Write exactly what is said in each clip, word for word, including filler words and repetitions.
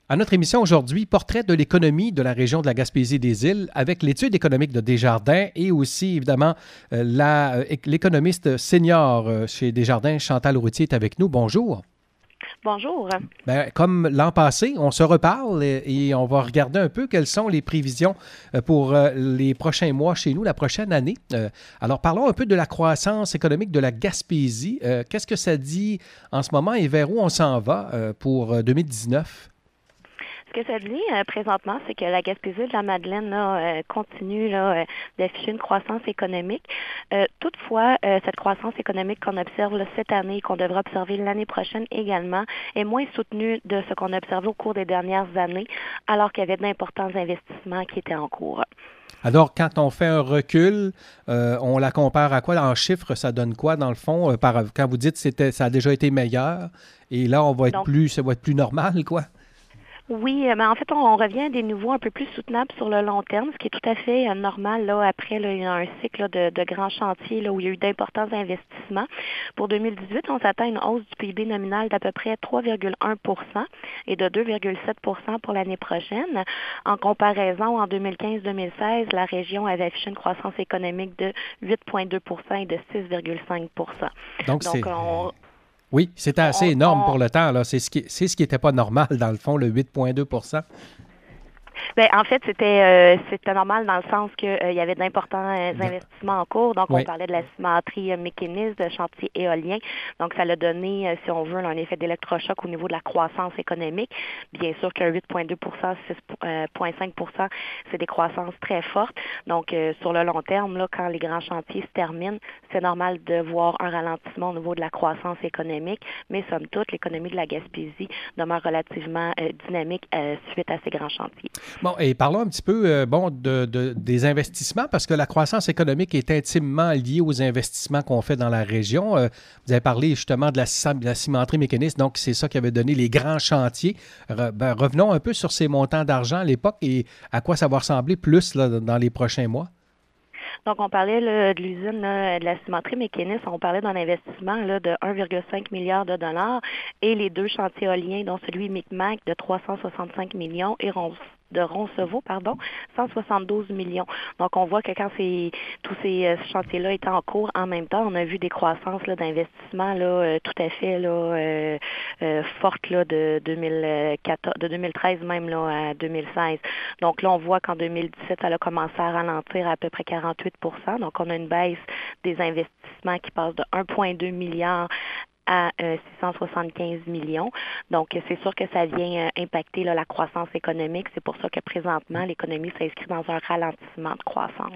À notre émission aujourd'hui, portrait de l'économie de la région de la Gaspésie-des-Îles avec l'étude économique de Desjardins et aussi, évidemment, euh, la, euh, l'économiste senior euh, chez Desjardins, Chantal Routier, est avec nous. Bonjour. Bonjour. Ben, comme l'an passé, on se reparle et, et on va regarder un peu quelles sont les prévisions euh, pour euh, les prochains mois chez nous, la prochaine année. Euh, alors, parlons un peu de la croissance économique de la Gaspésie. Euh, qu'est-ce que ça dit en ce moment et vers où on s'en va euh, pour euh, deux mille dix-neuf? Ce que ça dit euh, présentement, c'est que la Gaspésie de la Madeleine là, euh, continue là, euh, d'afficher une croissance économique. Euh, toutefois, euh, cette croissance économique qu'on observe là, cette année et qu'on devra observer l'année prochaine également est moins soutenue de ce qu'on a observé au cours des dernières années, alors qu'il y avait d'importants investissements qui étaient en cours. Alors, quand on fait un recul, euh, on la compare à quoi? En chiffres, ça donne quoi, dans le fond? Euh, par, quand vous dites que c'était, ça a déjà été meilleur, et là, on va être Donc, plus, ça va être plus normal, quoi? Oui, euh, mais en fait, on, on revient à des niveaux un peu plus soutenables sur le long terme, ce qui est tout à fait euh, normal là, après là, il y a un cycle là, de, de grands chantiers là, où il y a eu d'importants investissements. Pour deux mille dix-huit, on s'attend à une hausse du P I B nominal d'à peu près trois virgule un pour cent et de deux virgule sept pour cent pour l'année prochaine. En comparaison, en deux mille quinze-deux mille seize, la région avait affiché une croissance économique de huit virgule deux pour cent et de six virgule cinq pour cent. Donc, Donc, c'est, on, oui, c'était assez on, énorme on, pour le temps, là. C'est ce qui, c'est ce qui n'était pas normal, dans le fond, le huit virgule deux pour cent. Ben, en fait, c'était euh, c'était normal dans le sens que euh, il y avait d'importants euh, De- investissements en cours. Donc, on oui. parlait de la cimenterie euh, mécaniste, de chantier éolien. Donc, ça l'a donné, euh, si on veut, là, un effet d'électrochoc au niveau de la croissance économique. Bien sûr qu'un huit virgule deux pour cent, six virgule cinq pour cent, c'est des croissances très fortes. Donc, euh, sur le long terme, là, quand les grands chantiers se terminent, c'est normal de voir un ralentissement au niveau de la croissance économique. Mais somme toute, l'économie de la Gaspésie demeure relativement euh, dynamique euh, suite à ces grands chantiers. Bon, et parlons un petit peu euh, bon, de, de- des investissements, parce que la croissance économique est intimement liée aux investissements qu'on fait dans la région. Euh, vous avez parlé justement de la, cim- de la cimenterie mécaniste, donc c'est ça qui avait donné les grands chantiers. Re- ben, revenons un peu sur ces montants d'argent à l'époque et à quoi ça va ressembler plus là, dans les prochains mois. Donc, on parlait là, de l'usine là, de la cimenterie mécaniste, on parlait d'un investissement là, de un virgule cinq milliard de dollars et les deux chantiers éoliens, dont celui Micmac de trois cent soixante-cinq millions et Ron- de Roncevaux, pardon, cent soixante-douze millions. Donc, on voit que quand ces, tous ces euh, chantiers-là étaient en cours en même temps, on a vu des croissances là, d'investissement là, euh, tout à fait là, euh, euh, fortes là, de deux mille quatorze, de deux mille treize même là, à deux mille seize. Donc là, on voit qu'en deux mille dix-sept, ça a commencé à ralentir à, à peu près quarante-huit pour cent. Donc, on a une baisse des investissements qui passe de un virgule deux milliard à euh, six cent soixante-quinze millions. Donc, euh, c'est sûr que ça vient euh, impacter là, la croissance économique. C'est pour ça que présentement, l'économie s'inscrit dans un ralentissement de croissance.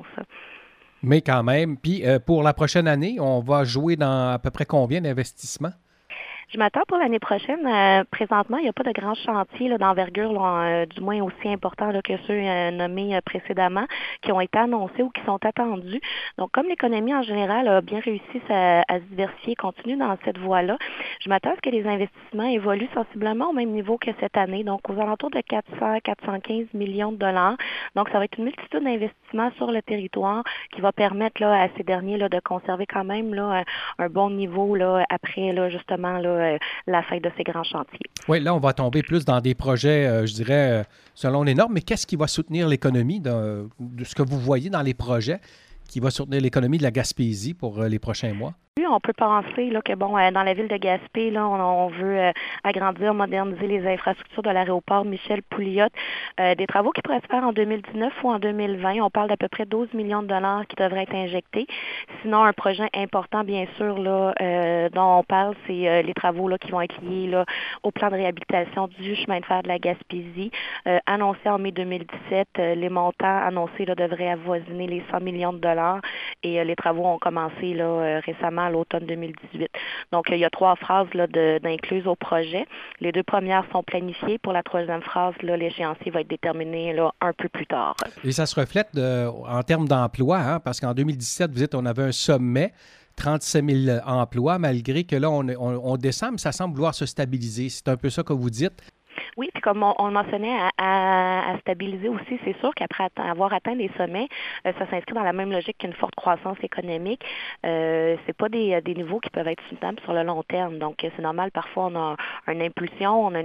Mais quand même, puis euh, pour la prochaine année, on va jouer dans à peu près combien d'investissements? Je m'attends pour l'année prochaine. Euh, présentement, il n'y a pas de grands chantiers là, d'envergure, là, euh, du moins aussi importants là, que ceux euh, nommés euh, précédemment, qui ont été annoncés ou qui sont attendus. Donc, comme l'économie en général a bien réussi à, à se diversifier, continue dans cette voie-là, je m'attends à ce que les investissements évoluent sensiblement au même niveau que cette année, donc aux alentours de quatre cents à quatre cent quinze millions de dollars. Donc, ça va être une multitude d'investissements sur le territoire qui va permettre là, à ces derniers là, de conserver quand même là, un un bon niveau là, après là, justement là, euh, la fin de ces grands chantiers. Oui, là, on va tomber plus dans des projets, euh, je dirais, euh, selon les normes. Mais qu'est-ce qui va soutenir l'économie de, de ce que vous voyez dans les projets qui va soutenir l'économie de la Gaspésie pour euh, les prochains mois? On peut penser là, que bon, euh, dans la ville de Gaspé, là, on, on veut euh, agrandir, moderniser les infrastructures de l'aéroport Michel Pouliot. Euh, des travaux qui pourraient se faire en deux mille dix-neuf ou en deux mille vingt. On parle d'à peu près douze millions de dollars qui devraient être injectés. Sinon, un projet important, bien sûr, là, euh, dont on parle, c'est euh, les travaux là, qui vont être liés là, au plan de réhabilitation du chemin de fer de la Gaspésie. Euh, annoncé en mai deux mille dix-sept, euh, les montants annoncés là, devraient avoisiner les cent millions de dollars et euh, les travaux ont commencé là, euh, récemment à l'automne deux mille dix-huit. Donc, il y a trois phases là, de, d'incluses au projet. Les deux premières sont planifiées. Pour la troisième phase, là, l'échéancier va être déterminé là, un peu plus tard. Et ça se reflète de- en termes d'emploi, hein, parce qu'en deux mille dix-sept, vous dites, on avait un sommet, trente-sept mille emplois, malgré que là, on, on, on descend, mais ça semble vouloir se stabiliser. C'est un peu ça que vous dites. Oui, puis comme on, on mentionnait à, à, à stabiliser aussi, c'est sûr qu'après atte- avoir atteint des sommets, euh, ça s'inscrit dans la même logique qu'une forte croissance économique. Euh, c'est pas des, des niveaux qui peuvent être soutenables sur le long terme. Donc, euh, c'est normal, parfois, on a une impulsion, on a une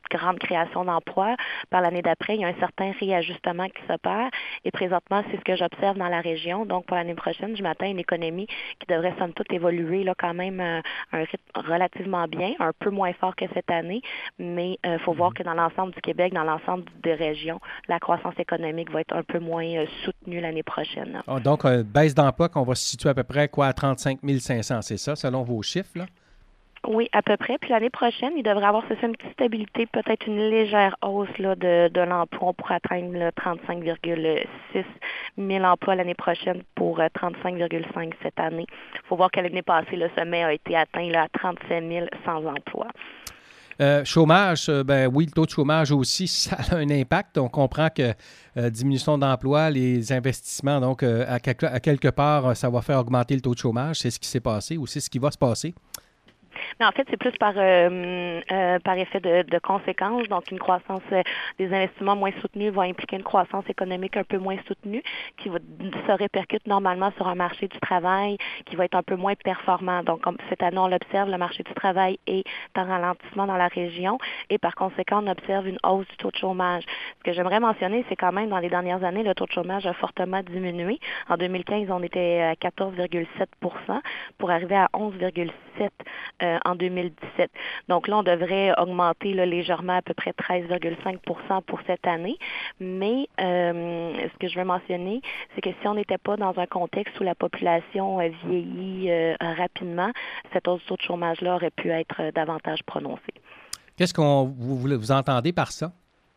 grande création d'emplois. Par l'année d'après, il y a un certain réajustement qui s'opère. Et présentement, c'est ce que j'observe dans la région. Donc, pour l'année prochaine, je m'attends à une économie qui devrait somme toute évoluer là, quand même à un rythme relativement bien, un peu moins fort que cette année. Mais il euh, faut voir que dans l'ensemble du Québec, dans l'ensemble des régions, la croissance économique va être un peu moins euh, soutenue l'année prochaine. Ah, donc, euh, baisse d'emploi qu'on va se situer à peu près quoi, à trente-cinq mille cinq cents, c'est ça, selon vos chiffres, là? Oui, à peu près. Puis l'année prochaine, il devrait avoir c'est ça, une petite stabilité, peut-être une légère hausse là, de, de l'emploi. On pourrait atteindre là, trente-cinq virgule six mille emplois l'année prochaine pour euh, trente-cinq virgule cinq cette année. Il faut voir que l'année passée, le sommet a été atteint là, à trente-sept mille sans emploi. Euh, chômage, euh, ben oui, le taux de chômage aussi, ça a un impact. On comprend que euh, diminution d'emploi, les investissements, donc euh, à, quelque, à quelque part, ça va faire augmenter le taux de chômage. C'est ce qui s'est passé ou c'est ce qui va se passer? Mais en fait, c'est plus par euh, euh, par effet de, de conséquences. Donc, une croissance euh, des investissements moins soutenus va impliquer une croissance économique un peu moins soutenue qui va, se répercute normalement sur un marché du travail qui va être un peu moins performant. Donc, comme cette année, on l'observe, le marché du travail est en ralentissement dans la région et par conséquent, on observe une hausse du taux de chômage. Ce que j'aimerais mentionner, c'est quand même dans les dernières années, le taux de chômage a fortement diminué. En deux mille quinze, on était à quatorze virgule sept pour cent pour arriver à onze virgule sept pour cent euh, en deux mille dix-sept. Donc là, on devrait augmenter là, légèrement à peu près treize virgule cinq pour cent pour cette année. Mais euh, ce que je veux mentionner, c'est que si on n'était pas dans un contexte où la population euh, vieillit euh, rapidement, cette hausse du taux de chômage-là aurait pu être euh, davantage prononcée. Qu'est-ce qu'on vous, vous, vous entendez par ça?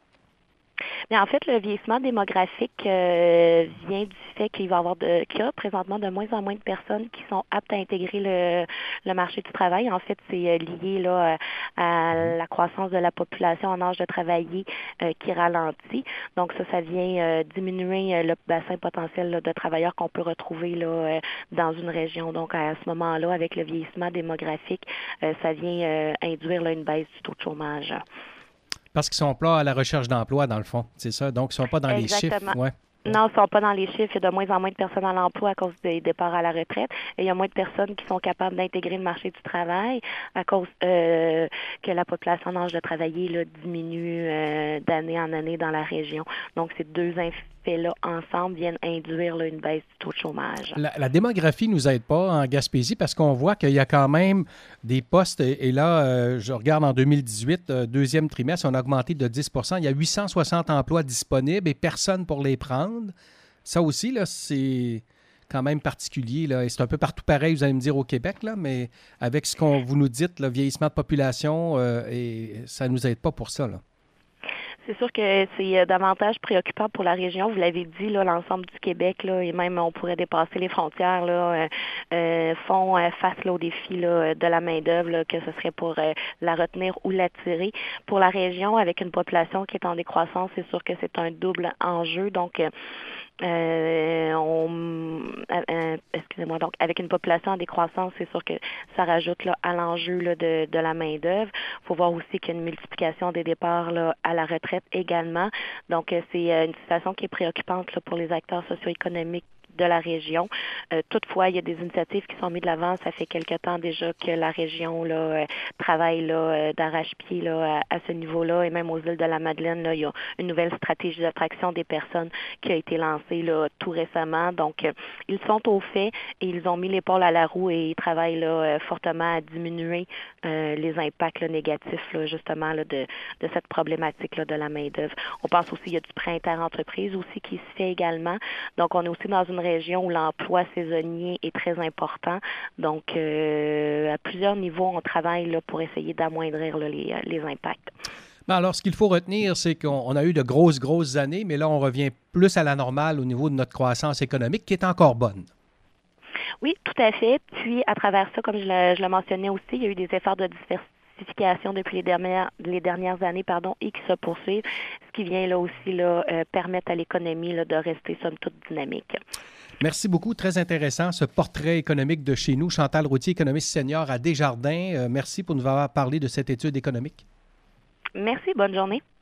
Mais en fait, le vieillissement démographique euh, vient du fait qu'il va y avoir de, qu'il y a présentement de moins en moins de personnes qui sont aptes à intégrer le, le marché du travail. En fait, c'est lié là à la croissance de la population en âge de travailler euh, qui ralentit. Donc ça, ça vient euh, diminuer le bassin potentiel là, de travailleurs qu'on peut retrouver là euh, dans une région. Donc à ce moment-là, avec le vieillissement démographique, euh, ça vient euh, induire là, une baisse du taux de chômage. Parce qu'ils sont pas à la recherche d'emploi, dans le fond, c'est ça? Donc, ils ne sont pas dans Exactement. les chiffres. Ouais. Non, ils ne sont pas dans les chiffres. Il y a de moins en moins de personnes à l'emploi à cause des départs à la retraite. Et il y a moins de personnes qui sont capables d'intégrer le marché du travail à cause euh, que la population en âge de travailler là, diminue euh, d'année en année dans la région. Donc, ces deux effets-là ensemble viennent induire là, une baisse du taux de chômage. La, la démographie ne nous aide pas en Gaspésie parce qu'on voit qu'il y a quand même des postes. Et, et là, euh, je regarde en deux mille dix-huit, euh, deuxième trimestre, on a augmenté de dix pour cent. Il y a huit cent soixante emplois disponibles et personne pour les prendre. Ça aussi, là, c'est quand même particulier. Là, et c'est un peu partout pareil, vous allez me dire, au Québec, là, mais avec ce qu'on vous nous dites, le vieillissement de population, euh, et ça ne nous aide pas pour ça. Là. C'est sûr que c'est davantage préoccupant pour la région. Vous l'avez dit, là, l'ensemble du Québec, là, et même on pourrait dépasser les frontières, là, euh, euh, font euh, face là, au défi là, de la main-d'œuvre, que ce serait pour euh, la retenir ou l'attirer. Pour la région, avec une population qui est en décroissance, c'est sûr que c'est un double enjeu. Donc, euh, Euh, on, euh, excusez-moi, donc avec une population en décroissance, c'est sûr que ça rajoute là, à l'enjeu là, de, de la main-d'œuvre. Il faut voir aussi qu'il y a une multiplication des départs là, à la retraite également. Donc, euh, c'est une situation qui est préoccupante là, pour les acteurs socio-économiques de la région. Euh, toutefois, il y a des initiatives qui sont mises de l'avant. Ça fait quelque temps déjà que la région là, euh, travaille là, euh, d'arrache-pied là, à, à ce niveau-là. Et même aux îles de la Madeleine, là, il y a une nouvelle stratégie d'attraction des personnes qui a été lancée là, tout récemment. Donc, euh, ils sont au fait et ils ont mis l'épaule à la roue et ils travaillent là, euh, fortement à diminuer euh, les impacts là, négatifs là, justement là, de, de cette problématique là, de la main-d'œuvre. On pense aussi qu'il y a du prêt inter-entreprise aussi qui se fait également. Donc, on est aussi dans une région où l'emploi saisonnier est très important. Donc, euh, à plusieurs niveaux, on travaille là, pour essayer d'amoindrir là, les, les impacts. Ben alors, ce qu'il faut retenir, c'est qu'on on a eu de grosses, grosses années, mais là, on revient plus à la normale au niveau de notre croissance économique, qui est encore bonne. Oui, tout à fait. Puis, à travers ça, comme je le, je le mentionnais aussi, il y a eu des efforts de diversification depuis les dernières, les dernières années pardon, et qui se poursuivent, ce qui vient là aussi là, euh, permettre à l'économie là, de rester somme toute dynamique. Merci beaucoup. Très intéressant, ce portrait économique de chez nous. Chantal Routier, économiste senior à Desjardins. Euh, merci pour nous avoir parlé de cette étude économique. Merci. Bonne journée.